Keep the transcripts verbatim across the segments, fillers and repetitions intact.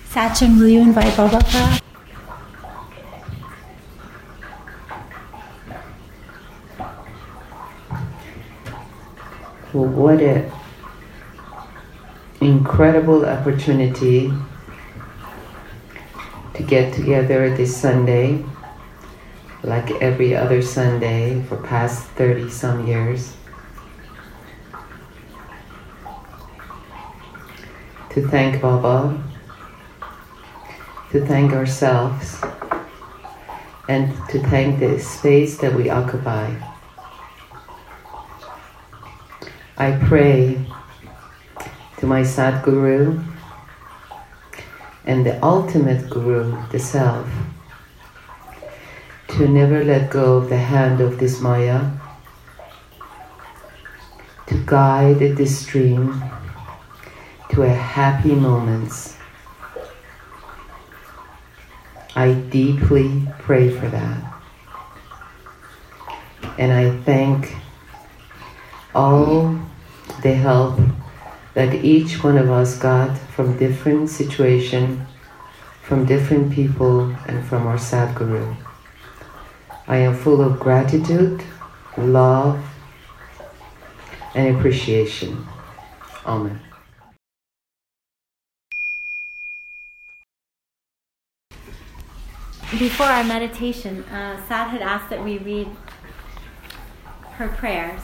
Sachin, will you invite Prabhupada? Well, what an incredible opportunity to get together this Sunday, like every other Sunday for past thirty some years, to thank Baba, to thank ourselves, and to thank the space that we occupy. I pray to my Sadguru and the ultimate Guru, the Self, to never let go of the hand of this Maya, to guide this stream to a happy moments. I deeply pray for that. And I thank all the help that each one of us got from different situations, from different people, and from our Sadguru. I am full of gratitude, love, and appreciation. Amen. Before our meditation, uh, Sad had asked that we read her prayers.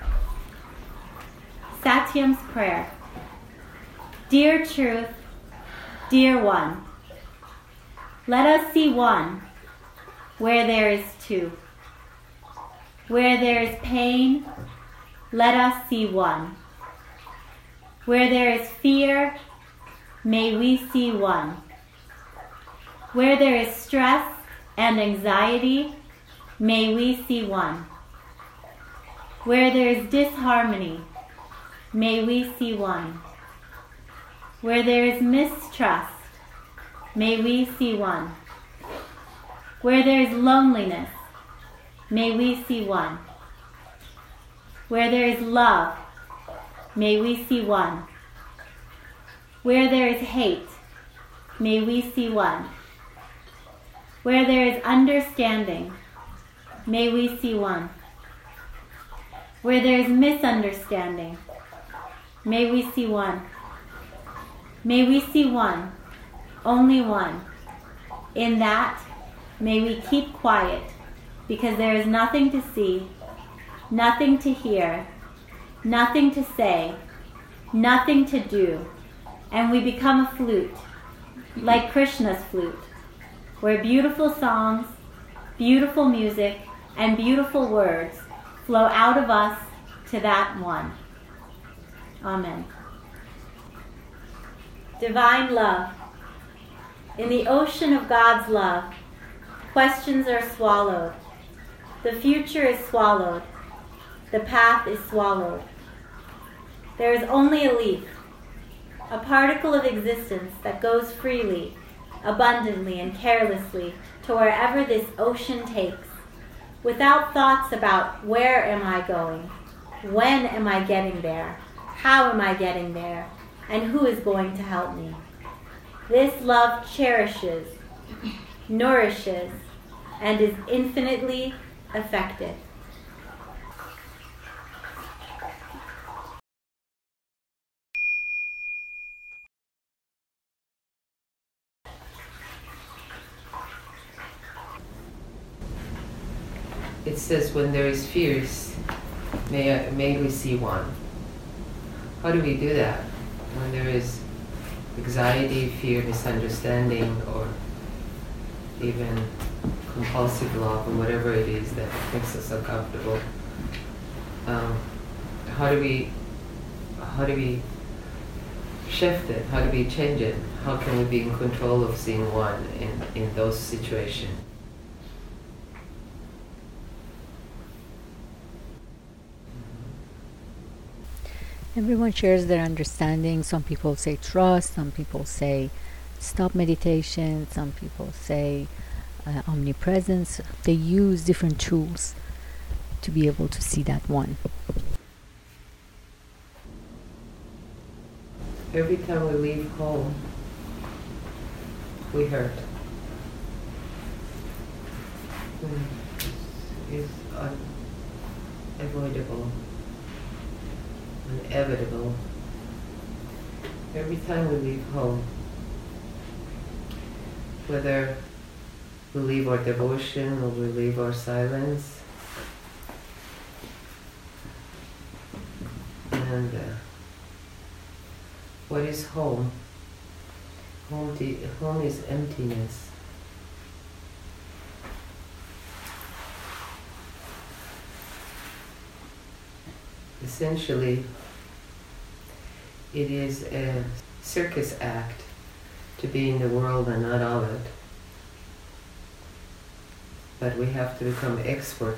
Satyam's prayer. Dear Truth, dear One, let us see one where there is two. Where there is pain, let us see one. Where there is fear, may we see one. Where there is stress and anxiety, may we see one. Where there is disharmony, may we see one. Where there is mistrust, may we see one. Where there is loneliness, may we see one. Where there is love, may we see one. Where there is hate, may we see one. Where there is understanding, may we see one. Where there is misunderstanding, may we see one. May we see one, only one. In that, may we keep quiet, because there is nothing to see, nothing to hear, nothing to say, nothing to do, and we become a flute, like Krishna's flute, where beautiful songs, beautiful music, and beautiful words flow out of us to that one. Amen. Divine love. In the ocean of God's love, questions are swallowed. The future is swallowed. The path is swallowed. There is only a leaf, a particle of existence that goes freely, abundantly, and carelessly to wherever this ocean takes, without thoughts about where am I going, when am I getting there, how am I getting there, and who is going to help me. This love cherishes, nourishes, and is infinitely effective. It says, when there is fears, may, may we see one. How do we do that? When there is anxiety, fear, misunderstanding, or even compulsive love, or whatever it is that makes us uncomfortable, um, how do we, how do we shift it? How do we change it? How can we be in control of seeing one in, in those situations? Everyone shares their understanding. Some people say trust, some people say stop meditation, some people say uh, omnipresence. They use different tools to be able to see that one. Every time we leave home, we hurt. Is unavoidable, inevitable. Every time we leave home, whether we leave our devotion or we leave our silence, and uh, what is home? Home, de- home is emptiness. Essentially, it is a circus act to be in the world and not of it. But we have to become expert,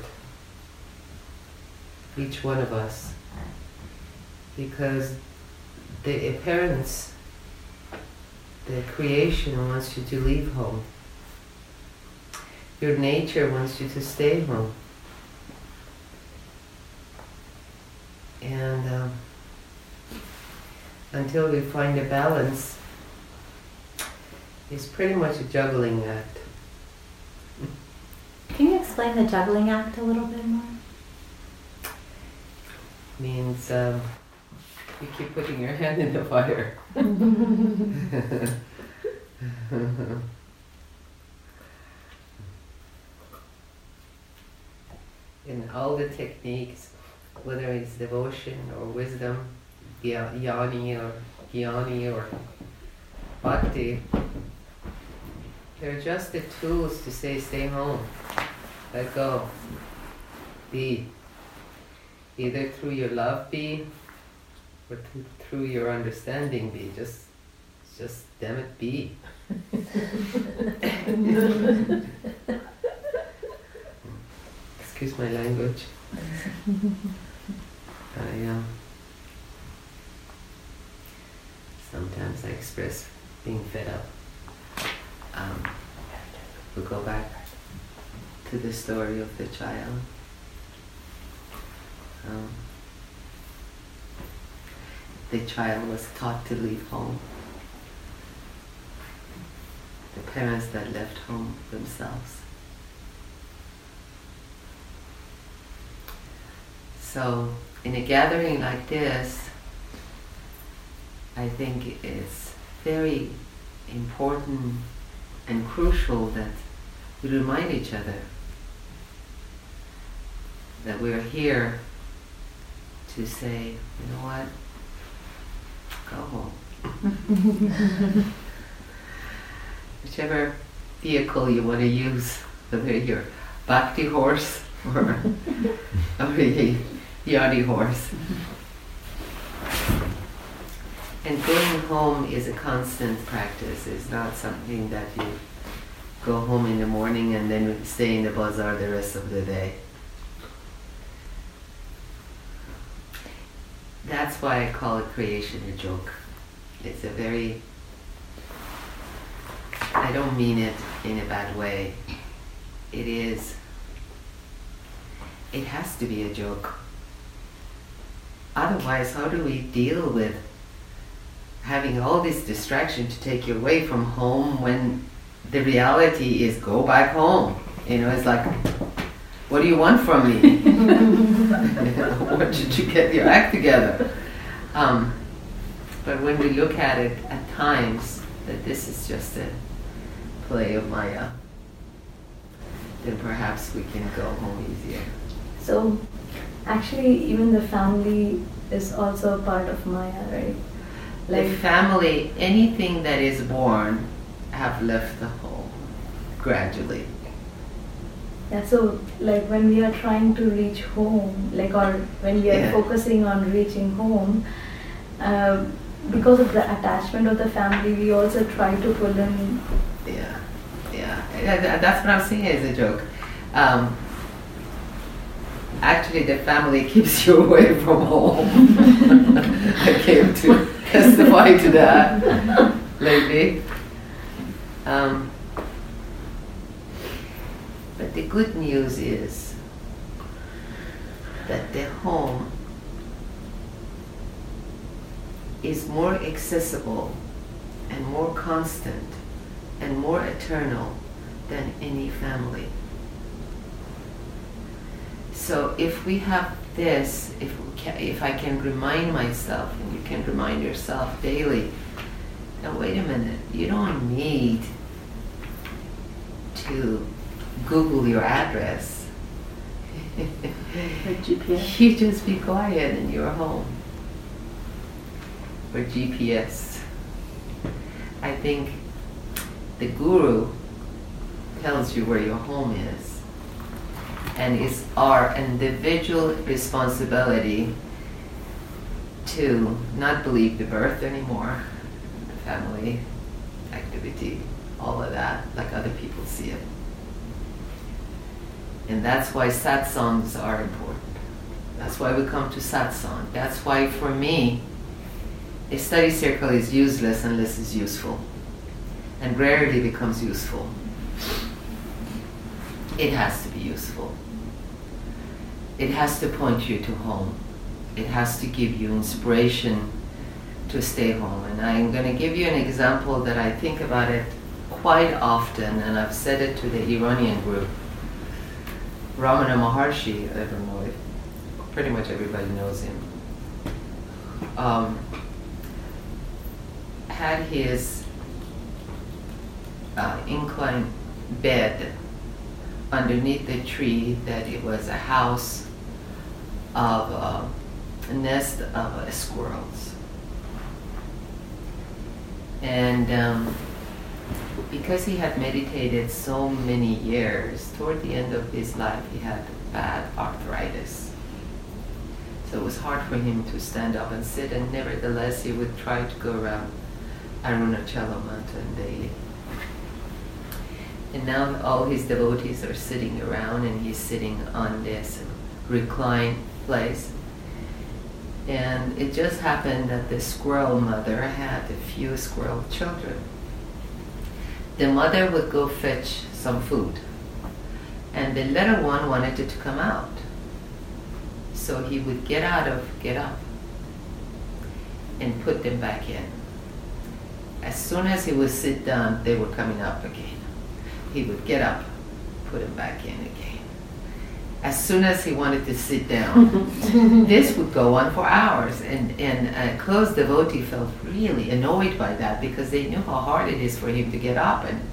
each one of us, because the appearance, the creation wants you to leave home. Your nature wants you to stay home. And um, until we find a balance, it's pretty much a juggling act. Can you explain the juggling act a little bit more? Means um, you keep putting your hand in the fire. In all the techniques, whether it's devotion or wisdom, yani or jnani or bhakti, they're just the tools to say, stay home, let go, be. Either through your love be, or th- through your understanding be. Just, just damn it, be. Excuse my language. I, um, sometimes I express being fed up. Um, we'll go back to the story of the child. Um, the child was taught to leave home. The parents that left home themselves. So, in a gathering like this, I think it's very important and crucial that we remind each other that we are here to say, you know what, go home. Whichever vehicle you want to use, whether you're bhakti horse or, or a yadi horse. And going home is a constant practice. It's not something that you go home in the morning and then stay in the bazaar the rest of the day. That's why I call it creation a joke. It's a very, I don't mean it in a bad way. It is, it has to be a joke. Otherwise, how do we deal with having all this distraction to take you away from home when the reality is go back home? You know, it's like, what do you want from me? What did you get your act together? Um, but when we look at it at times, that this is just a play of Maya, then perhaps we can go home easier. So, actually, even the family is also a part of Maya, right? Like the family, anything that is born, have left the home gradually. Yeah, so like when we are trying to reach home, like or when we are Yeah. focusing on reaching home, uh, because of the attachment of the family, we also try to pull in. Yeah, yeah. Yeah, tha- That's what I'm saying is a joke. Um, actually, the family keeps you away from home. I came to testify to that lately. Um, but the good news is that the home is more accessible and more constant and more eternal than any family. So if we have this, if we can, if I can remind myself, and you can remind yourself daily, now wait a minute, you don't need to Google your address. Like G P S. You just be quiet and you're home. Or G P S. I think the guru tells you where your home is. And it's our individual responsibility to not believe the birth anymore, the family activity, all of that, like other people see it. And that's why satsangs are important. That's why we come to satsang. That's why, for me, a study circle is useless unless it's useful, and rarely becomes useful. It has to be useful. It has to point you to home. It has to give you inspiration to stay home. And I'm going to give you an example that I think about it quite often, and I've said it to the Iranian group. Ramana Maharshi, I don't know if pretty much everybody knows him, um, had his uh, inclined bed underneath the tree that it was a house of uh, a nest of uh, squirrels. And um, because he had meditated so many years, toward the end of his life he had bad arthritis. So it was hard for him to stand up and sit, and nevertheless he would try to go around Arunachalam mountain daily. And now all his devotees are sitting around, and he's sitting on this reclined place. And it just happened that the squirrel mother had a few squirrel children. The mother would go fetch some food, and the little one wanted it to come out. So he would get out of, get up, and put them back in. As soon as he would sit down, they were coming up again. He would get up, put them back in again. As soon as he wanted to sit down, this would go on for hours, and, and a close devotee felt really annoyed by that, because they knew how hard it is for him to get up. And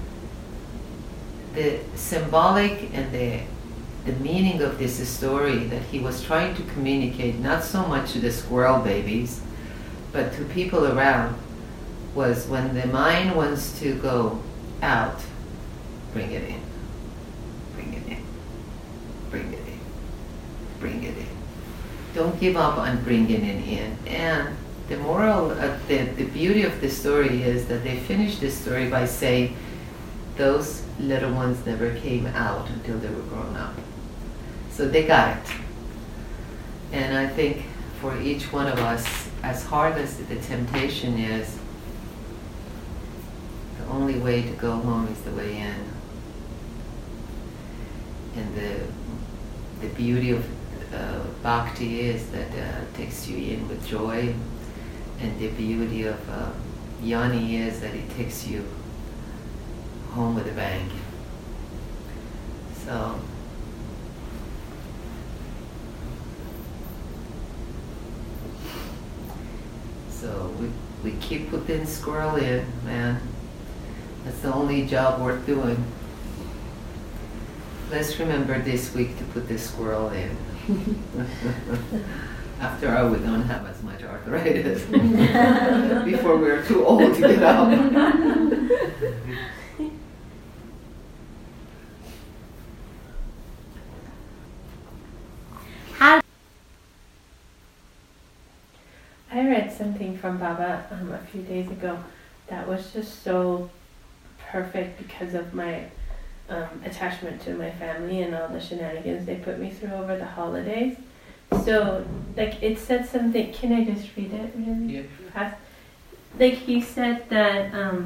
the symbolic and the, the meaning of this story that he was trying to communicate, not so much to the squirrel babies, but to people around, was when the mind wants to go out, bring it in, bring it in. Bring it in. Bring it in. Don't give up on bringing it in. And the moral, uh, the, the beauty of the story is that they finish this story by saying those little ones never came out until they were grown up. So they got it. And I think for each one of us, as hard as the temptation is, the only way to go home is the way in. And the the beauty of uh, bhakti is that uh, it takes you in with joy, and the beauty of uh, jnani is that it takes you home with a bang. So so we we keep putting squirrel in, man. That's the only job worth doing. Let's remember this week to put this squirrel in. After all, we don't have as much arthritis. Before we're too old to get up. I read something from Baba um, a few days ago that was just so perfect because of my Um, attachment to my family and all the shenanigans they put me through over the holidays. So, like, it said something. Can I just read it really Yeah. fast? Like, he said that, um,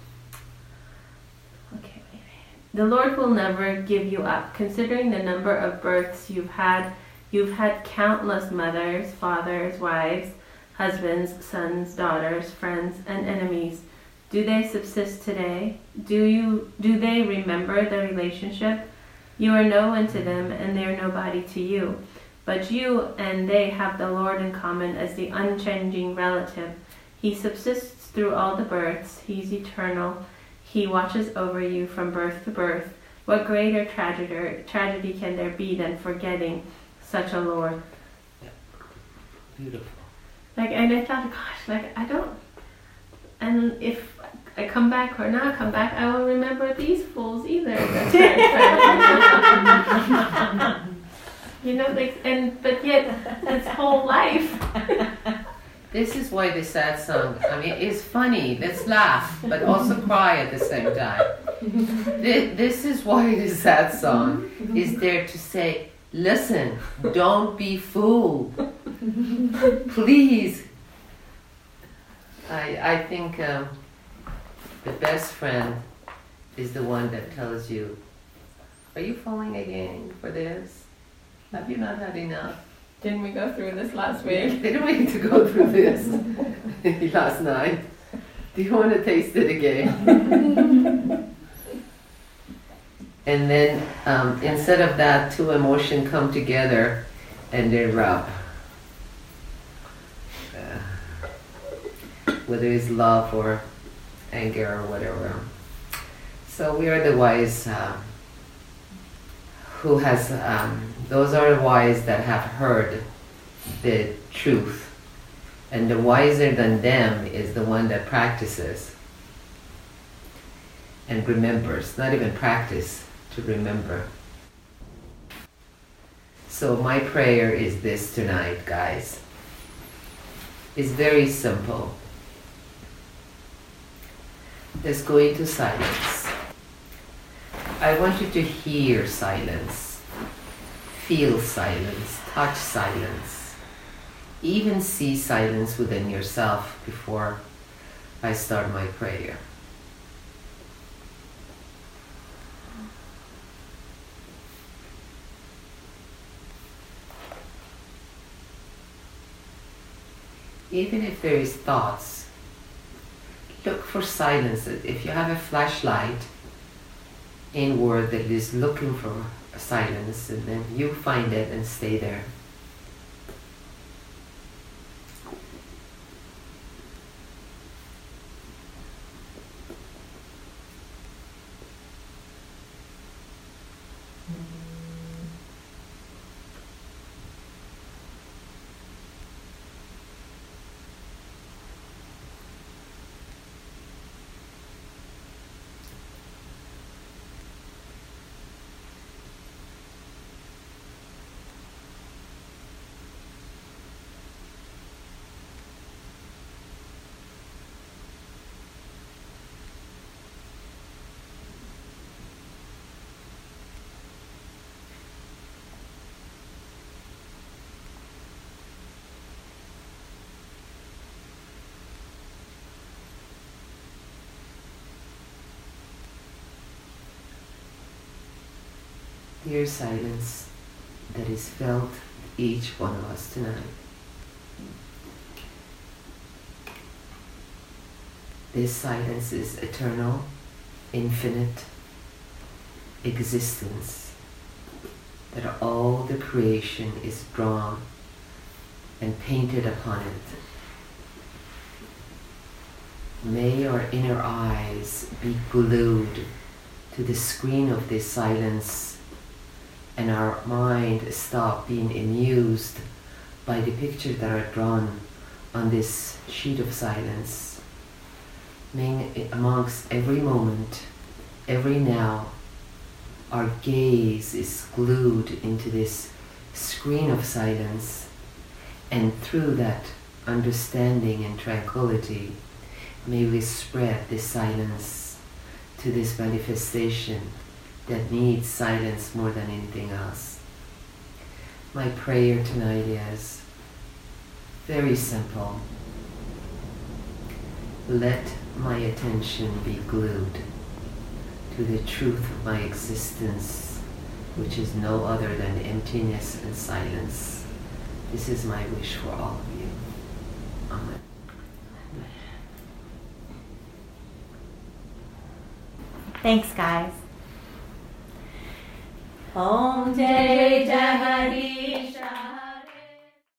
okay, wait, wait. The Lord will never give you up. Considering the number of births you've had, you've had countless mothers, fathers, wives, husbands, sons, daughters, friends, and enemies. Do they subsist today? Do you do they remember the relationship? You are no one to them, and they are nobody to you. But you and they have the Lord in common as the unchanging relative. He subsists through all the births. He's eternal. He watches over you from birth to birth. What greater tragedy, tragedy can there be than forgetting such a Lord? Yeah. Beautiful. Like, and I thought, gosh, like, I don't, and if I come back or not come back, I won't remember these fools either. You know, like, and, but yet, this whole life. This is why the sad song, I mean, it's funny, let's laugh, but also cry at the same time. This, this is why the sad song is there to say, listen, don't be fooled. Please. I, I think um, the best friend is the one that tells you, are you falling again for this? Have you not had enough? Didn't we go through this last week? Didn't we need to go through this last night? Do you want to taste it again? And then um, instead of that, two emotions come together and they rub. Uh, whether it's love or anger or whatever. So we are the wise uh, who has, um, those are the wise that have heard the truth. And the wiser than them is the one that practices and remembers, not even practice, to remember. So my prayer is this tonight, guys. It's very simple. Let's go into silence. I want you to hear silence, feel silence, touch silence, even see silence within yourself before I start my prayer. Even if there is thoughts, look for silence. If you have a flashlight inward that is looking for silence, and then you find it and stay there. Dear silence that is felt each one of us tonight. This silence is eternal, infinite existence, that all the creation is drawn and painted upon it. May our inner eyes be glued to the screen of this silence, and our mind stop being amused by the pictures that are drawn on this sheet of silence. May amongst every moment, every now, our gaze is glued into this screen of silence, and through that understanding and tranquility, may we spread this silence to this manifestation that needs silence more than anything else. My prayer tonight is very simple. Let my attention be glued to the truth of my existence, which is no other than emptiness and silence. This is my wish for all of you. Amen. Thanks, guys. Om Jai Jai